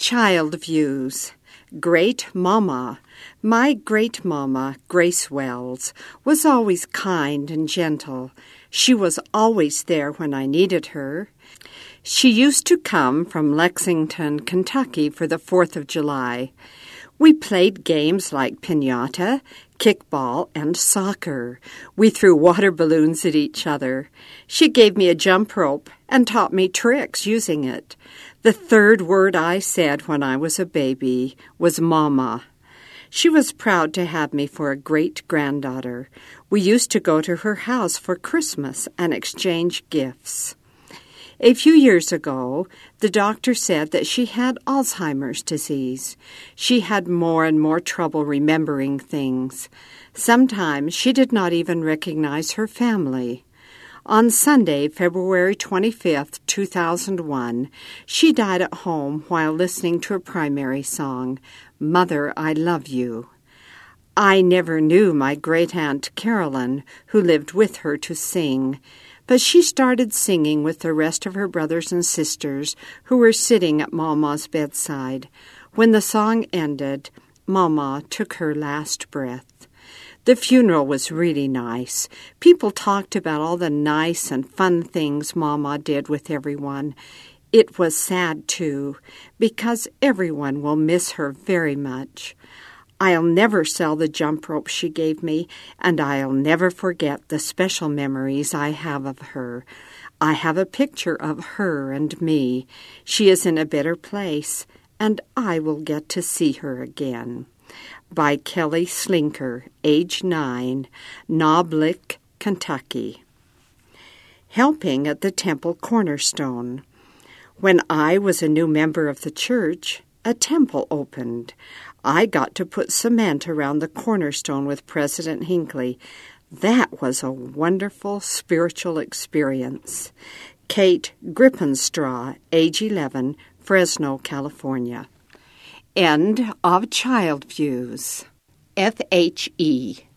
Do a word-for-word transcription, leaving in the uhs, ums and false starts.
Child Views. Great Mama. My great mama, Grace Wells, was always kind and gentle. She was always there when I needed her. She used to come from Lexington, Kentucky for the fourth of July. We played games like piñata, kickball, and soccer. We threw water balloons at each other. She gave me a jump rope and taught me tricks using it. The third word I said when I was a baby was Mama. She was proud to have me for a great-granddaughter. We used to go to her house for Christmas and exchange gifts. A few years ago, the doctor said that she had Alzheimer's disease. She had more and more trouble remembering things. Sometimes she did not even recognize her family. On Sunday, February twenty-fifth, two thousand one, she died at home while listening to a primary song, Mother, I Love You. I never knew my great-aunt Carolyn, who lived with her, to sing, but she started singing with the rest of her brothers and sisters who were sitting at Mama's bedside. When the song ended, Mama took her last breath. The funeral was really nice. People talked about all the nice and fun things Mama did with everyone. It was sad, too, because everyone will miss her very much. I'll never sell the jump rope she gave me, and I'll never forget the special memories I have of her. I have a picture of her and me. She is in a better place, and I will get to see her again. By Kelly Slinker, age nine, Knoblich, Kentucky. Helping at the Temple Cornerstone. When I was a new member of the church, a temple opened. I got to put cement around the cornerstone with President Hinckley. That was a wonderful spiritual experience. Kate Grippenstraw, age eleven, Fresno, California. End of Child Views. F H E